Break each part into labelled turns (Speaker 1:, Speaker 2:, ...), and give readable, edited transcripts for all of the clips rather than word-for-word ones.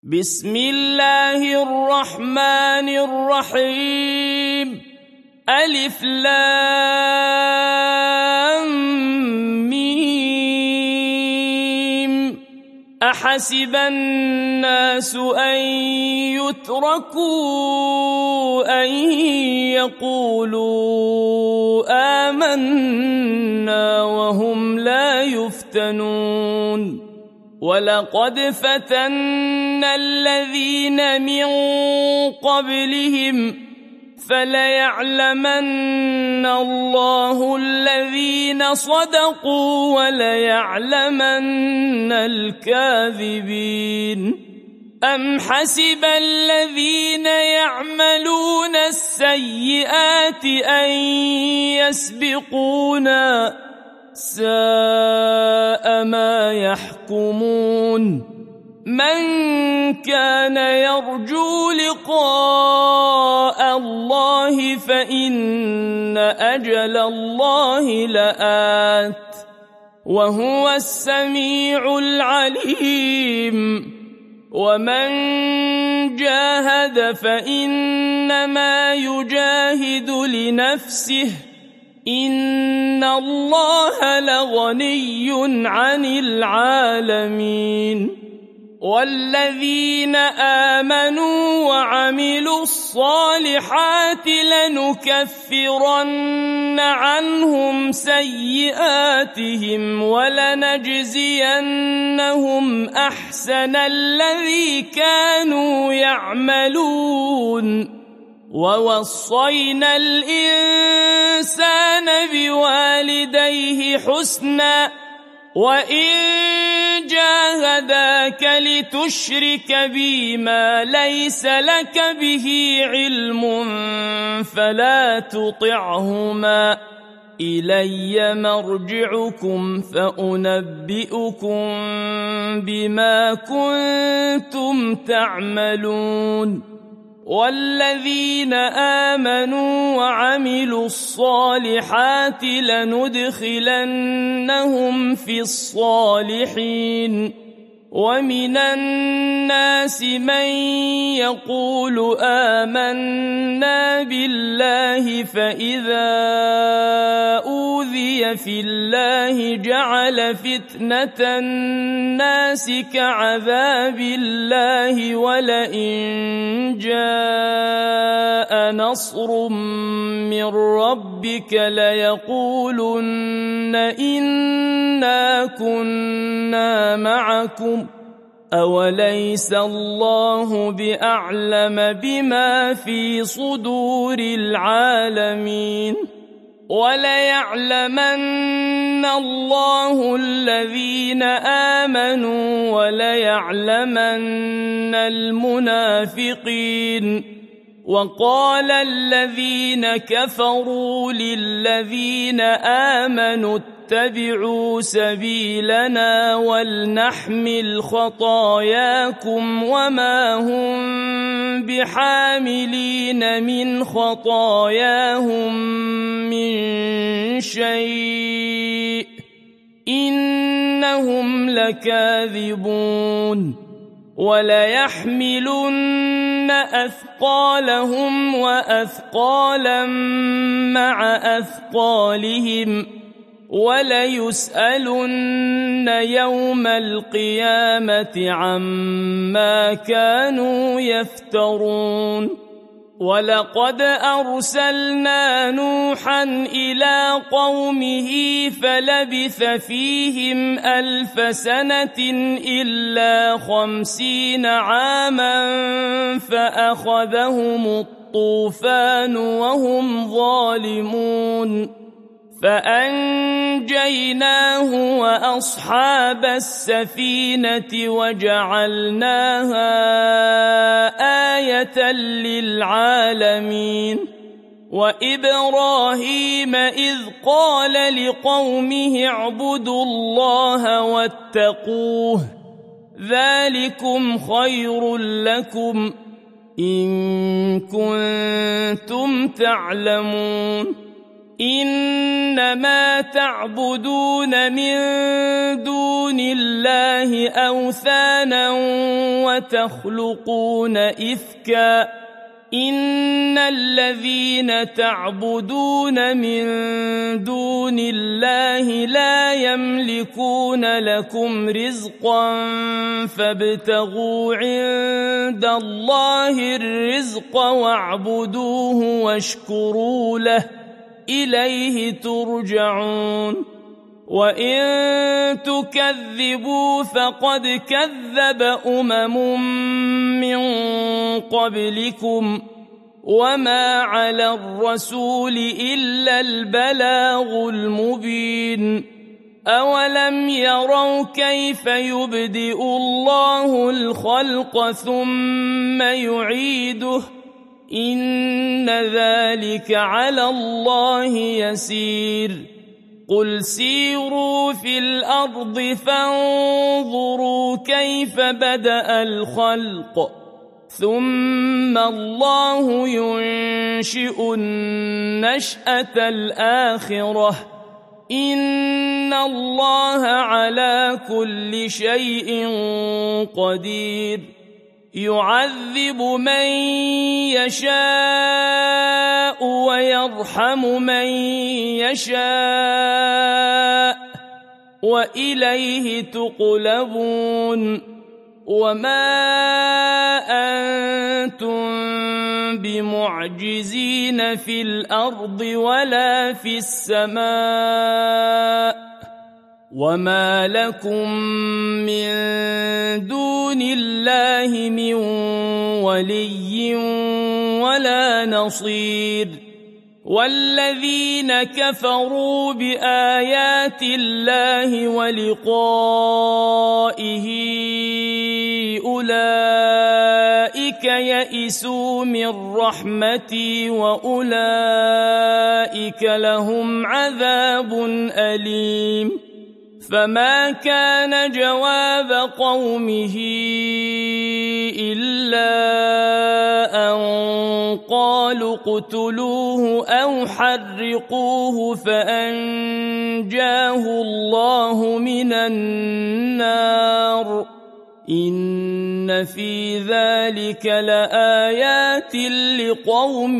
Speaker 1: بسم الله الرحمن الرحيم ألف لام ميم أحسب الناس أن يتركوا أن يقولوا آمنا وهم لا يفتنون ولقد فتنا الذين من قبلهم فليعلمن الله الذين صدقوا وليعلمن الكاذبين أم حسب الذين يعملون السيئات أن يسبقونا ساء ما يحكمون من كان يرجو لقاء الله فإن أجل الله لآت وهو السميع العليم ومن جاهد فإنما يجاهد لنفسه إن الله لغني عن العالمين والذين آمنوا وعملوا الصالحات لنكفرن عنهم سيئاتهم ولنجزينهم أحسن الذي كانوا يعملون ووصينا الإنسان بوالديه حسنا وإن جاهداك لتشرك بي ما ليس لك به علم فلا تطعهما إلي مرجعكم فأنبئكم بما كنتم تعملون والذين آمنوا وعملوا الصالحات لندخلنهم في الصالحين ومن الناس من يقول آمنا بالله فإذا أوذي في الله جعل فتنة الناس كعذاب الله ولئن جاء نصر من ربك ليقولن إنا كنا معكم أوليس الله بأعلم بما في صدور العالمين وليعلمن الله الذين آمنوا وليعلمن المنافقين وقال الذين كفروا للذين آمنوا اتبعوا سبيلنا ولنحمل خطاياكم وما هم بحاملين من خطاياهم من شيء إنهم لكاذبون وليحملن أثقالهم وأثقالا مع أثقالهم وليسألن يوم القيامة عما كانوا يفترون ولقد أرسلنا نوحا إلى قومه فلبث فيهم 1000 سنة إلا 50 عاما فأخذهم الطوفان وهم ظالمون فأنجيناه وأصحاب السفينة وجعلناها آية للعالمين وإبراهيم إذ قال لقومه اعبدوا الله واتقوه ذلكم خير لكم إن كنتم تعلمون إنما تعبدون من دون الله أوثانا وتخلقون إفكا إن الذين تعبدون من دون الله لا يملكون لكم رزقا فابتغوا عند الله الرزق واعبدوه واشكروا له إليه ترجعون وإن تكذبوا فقد كذب من قبلكم وما على الرسول إلا البلاغ المبين أولم يروا كيف يبدئ الله الخلق ثم يعيده إن ذلك على الله يسير قل سيروا في الأرض فانظروا كيف بدأ الخلق ثم الله ينشئ النشأة الآخرة إن الله على كل شيء قدير يعذب من يشاء ويرحم من يشاء وإليه تقلبون وما أنتم بمعجزين في الأرض ولا في السماء وما لكم من دون الله من ولي ولا نصير والذين كفروا بآيات الله ولقائه أولئك يئسوا من رحمتي وأولئك لهم عذاب أليم فما كان جواب قومه إلا أن قالوا اقتلوه أو حرقوه فأنجاه الله من النار إن في ذلك لآيات لقوم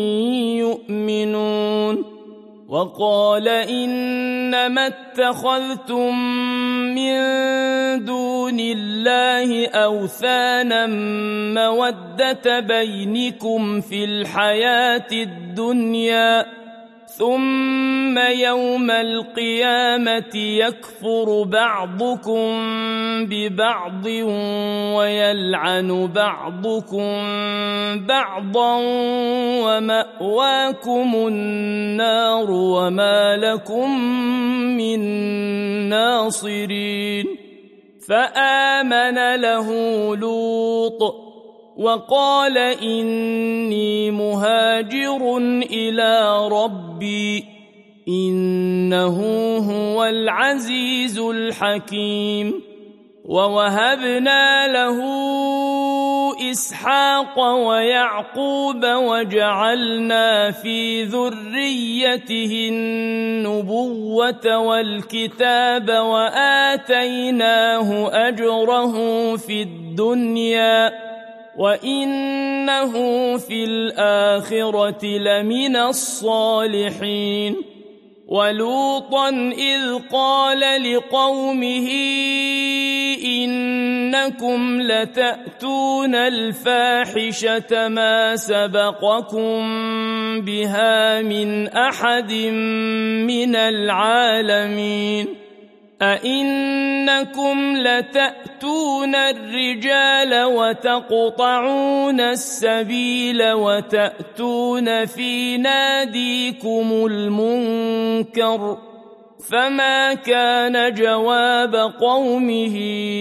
Speaker 1: يؤمنون وقال إنما اتخذتم من دون الله أوثانا مودة بينكم في الحياة الدنيا ثم يوم القيامة يكفر بعضكم ببعض ويلعن بعضكم بعضا ومأواكم النار وما لكم من ناصرين فآمن له لوط وقال إني مهاجر إلى ربي إنه هو العزيز الحكيم ووهبنا له إسحاق ويعقوب وجعلنا في ذريته النبوة والكتاب وآتيناه أجره في الدنيا وإنه في الآخرة لمن الصالحين ولوطا إذ قال لقومه إنكم لتأتون الفاحشة ما سبقكم بها من أحد من العالمين أئنكم لتأتون الرجال وتقطعون السبيل وتأتون في ناديكم المنكر فما كان جواب قومه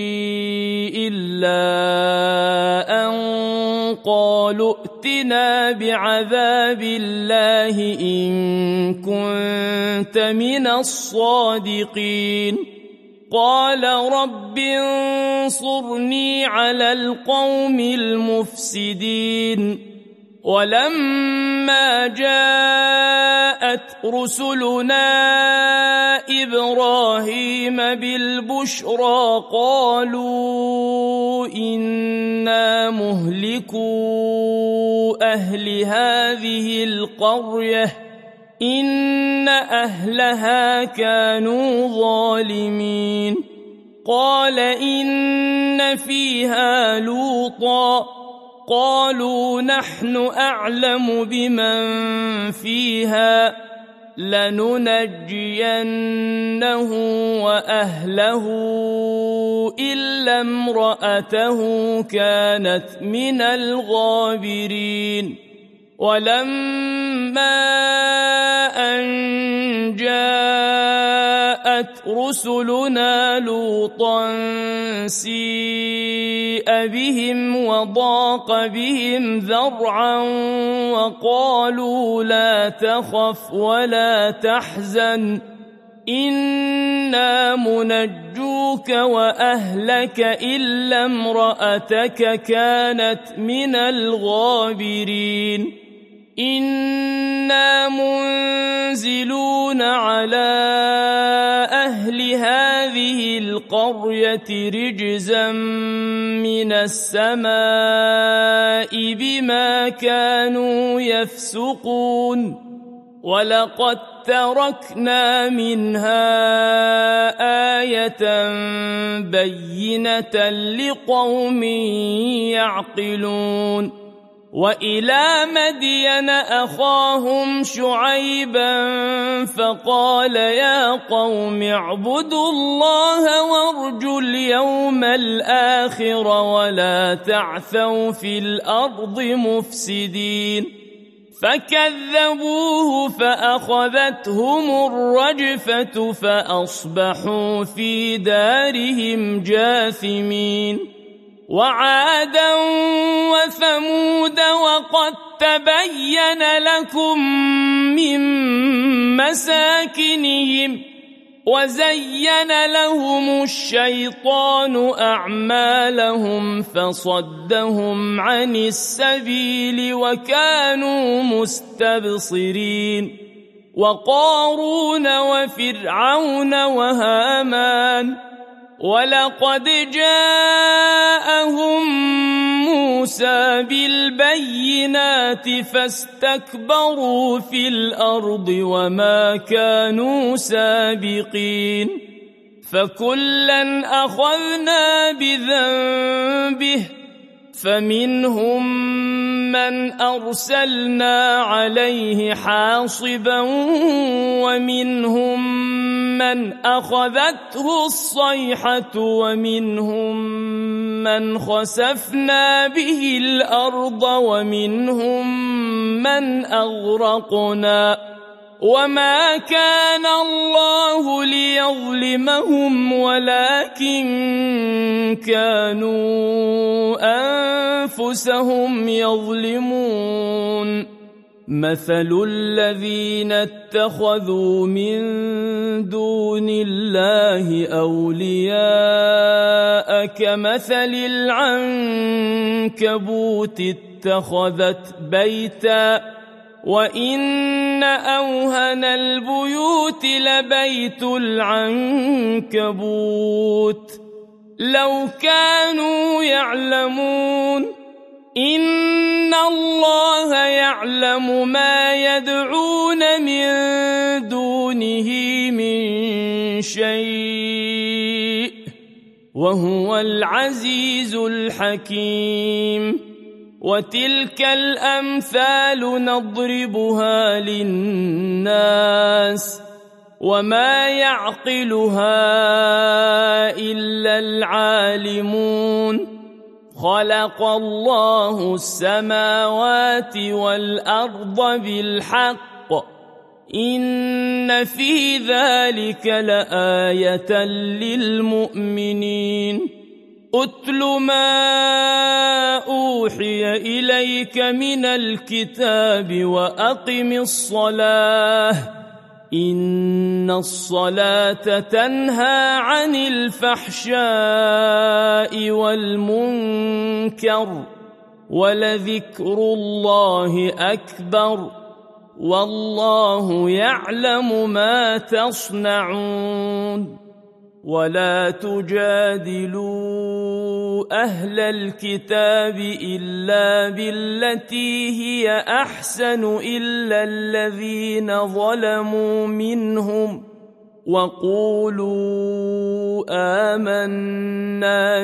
Speaker 1: إلا أن قالوا ائتنا بعذاب الله إن كنت من الصادقين قال رب انصرني على القوم المفسدين ولما جاءت رسلنا إبراهيم بالبشرى قالوا إنا مهلكو أهل هذه القرية إن أهلها كانوا ظالمين قال إن فيها لوطا قالوا نحن أعلم بمن فيها لننجينه وأهله إلا امرأته كانت من الغابرين ولما أن جاءت رسلنا لوطا سيء بهم وضاق بهم ذرعا وقالوا لا تخف ولا تحزن إنا منجوك وأهلك إلا امرأتك كانت من الغابرين إنا منزلون على أهل هذه القرية رجزا من السماء بما كانوا يفسقون ولقد تركنا منها آية بينة لقوم يعقلون وإلى مدين أخاهم شعيبا فقال يا قوم اعبدوا الله وارجوا اليوم الآخر ولا تعثوا في الأرض مفسدين فكذبوه فأخذتهم الرجفة فأصبحوا في دارهم جاثمين وعادا وثمود وقد تبين لكم من مساكنهم وزين لهم الشيطان أعمالهم فصدهم عن السبيل وكانوا مستبصرين وقارون وفرعون وهامان ولقد جاءهم موسى بالبينات فاستكبروا في الأرض وما كانوا سابقين فكلا أخذنا بذنبه فمنهم من أرسلنا عليه حاصبا ومنهم من أخذته الصيحة ومنهم من خسفنا به الأرض ومنهم من أغرقنا وما كان الله ليظلمهم ولكن كانوا أنفسهم يظلمون مثل الذين اتخذوا من دون الله أولياء كمثل العنكبوت اتخذت بيتا وإن أوهن البيوت لبيت العنكبوت لو كانوا يعلمون إن الله يعلم ما يدعون من دونه من شيء وهو العزيز الحكيم وتلك الأمثال نضربها للناس وما يعقلها إلا العالمون خلق الله السماوات والأرض بالحق إن في ذلك لآية للمؤمنين أتل ما أوحي إليك من الكتاب وأقم الصلاة إن الصلاة تنهى عن الفحشاء والمنكر ولذكر الله أكبر والله يعلم ما تصنعون ولا تجادلوا أهل الكتاب إلا بالتي هي أحسن إلا الذين ظلموا منهم وقولوا آمنا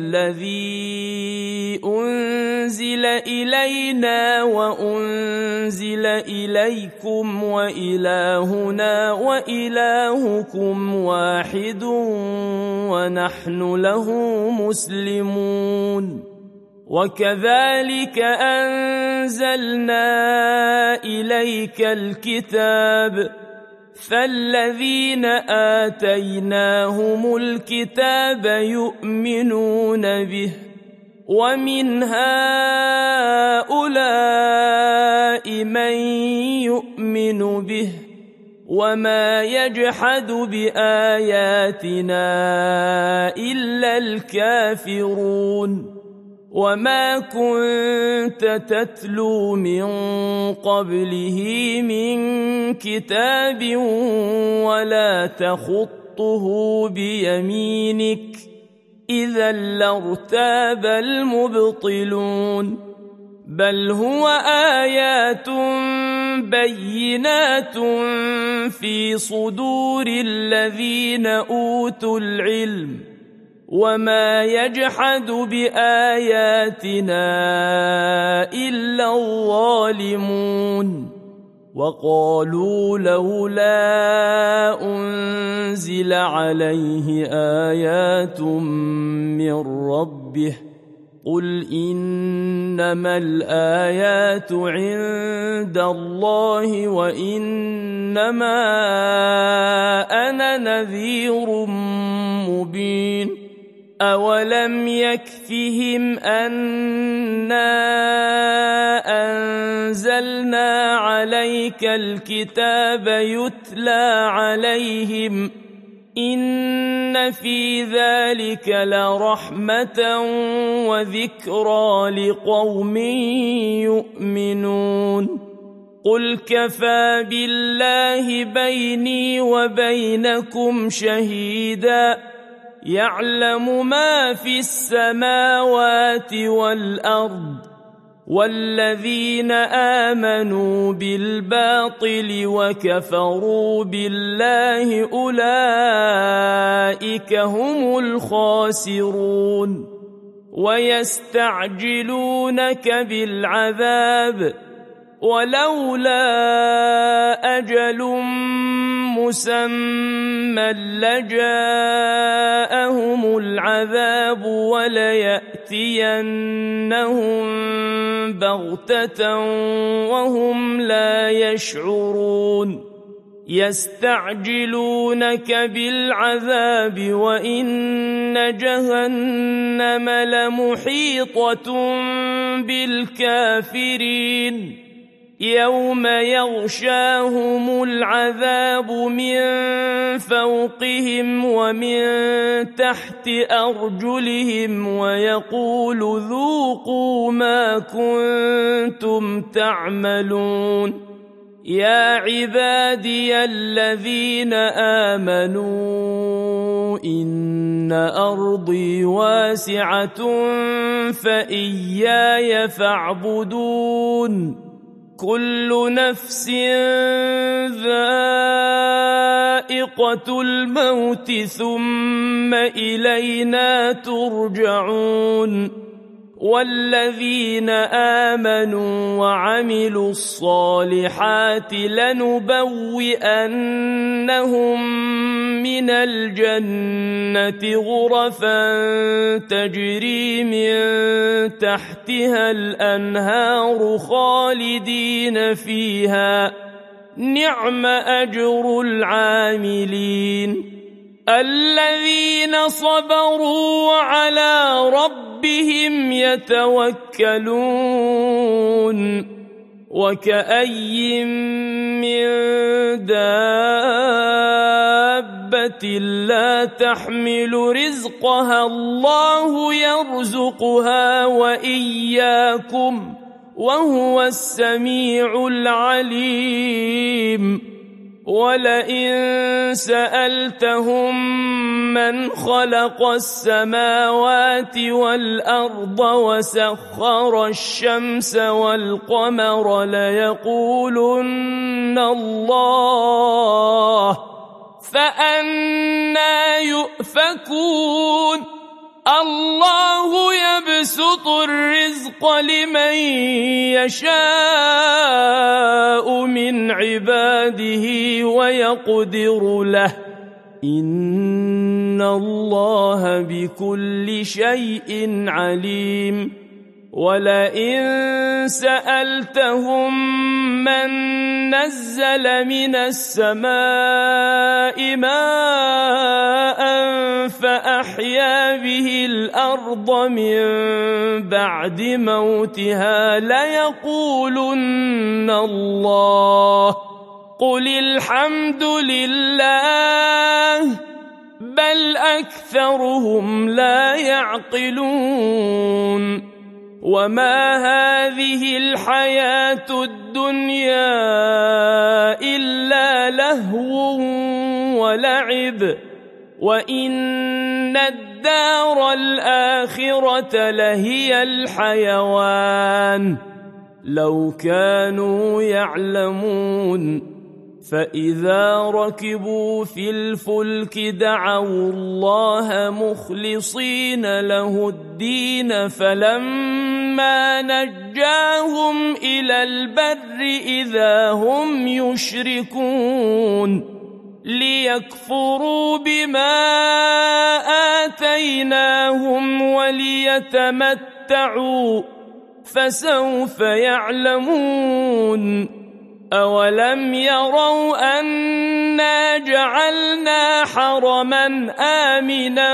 Speaker 1: بالذي أنزل إلينا وأنزل إليكم وإلهنا وإلهكم واحد ونحن له مسلمون وكذلك أنزلنا إليك الكتاب فالذين آتيناهم الكتاب يؤمنون به ومن هؤلاء من يؤمن به وما يجحد بآياتنا إلا الكافرون وما كنت تتلو من قبله من كتاب ولا تخطه بيمينك إذا لارتاب المبطلون بل هو آيات بينات في صدور الذين أوتوا العلم وما يجحد بآياتنا إلا الظالمون وقالوا لولا أنزل عليه آيات من ربه قل إنما الآيات عند الله وإنما أنا نذير مبين أولم يكفهم أنا أنزلنا عليك الكتاب يتلى عليهم إن في ذلك لرحمة وذكرى لقوم يؤمنون قل كفى بالله بيني وبينكم شهيدا يعلم ما في السماوات والأرض والذين آمنوا بالباطل وكفروا بالله أولئك هم الخاسرون ويستعجلونك بالعذاب ولولا أجل مسمى لجاءهم العذاب وليأتينهم بغتة وهم لا يشعرون يستعجلونك بالعذاب وإن جهنم لمحيطة بالكافرين يوم يغشاهم العذاب من فوقهم ومن تحت أرجلهم ويقول ذوقوا ما كنتم تعملون يا عبادي الذين آمنوا إن أرضي واسعة فإياي فاعبدون كل نفس ذائقة الموت ثم إلينا ترجعون والذين آمنوا وعملوا الصالحات لنبوئنهم من الجنة غرفا تجري من تحتها الأنهار خالدين فيها نعم أجر العاملين الذين صبروا وعلى ربهم يتوكلون وكأي من دابة لا تحمل رزقها الله يرزقها وإياكم وهو السميع العليم ولئن سألتهم من خلق السماوات والأرض وسخر الشمس والقمر ليقولن الله فأنى يؤفكون الله يبسط الرزق لمن يشاء من عباده ويقدر له إن الله بكل شيء عليم ولئن سألتهم من نزل من السماء ماء فأحيا به الأرض من بعد موتها ليقولن الله قل الحمد لله بل أكثرهم لا يعقلون وما هذه الحياة الدنيا إلا لهو ولعب وإن الدار الآخرة لهي الحيوان لو كانوا يعلمون فإذا ركبوا في الفلك دعوا الله مخلصين له الدين فلما نجاهم إلى البر إذا هم يشركون ليكفروا بما آتيناهم وليتمتعوا فسوف يعلمون أولم يروا أنا جعلنا حرما آمنا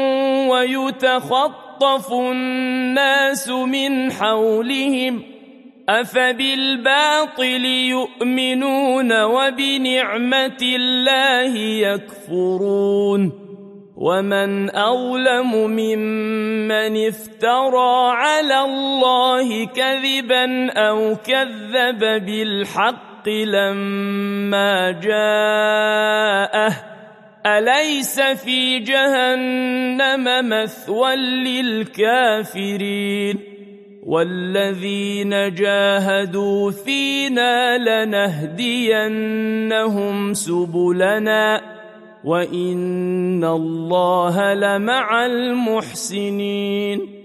Speaker 1: ويتخطف الناس من حولهم أفبالباطل يؤمنون وبنعمة الله يكفرون ومن أظلم ممن افترى على الله كذبا أو كذب بالحق لما جاءه أليس في جهنم مثوى للكافرين والذين جاهدوا فينا لنهدينهم سبلنا وإن الله لمع المحسنين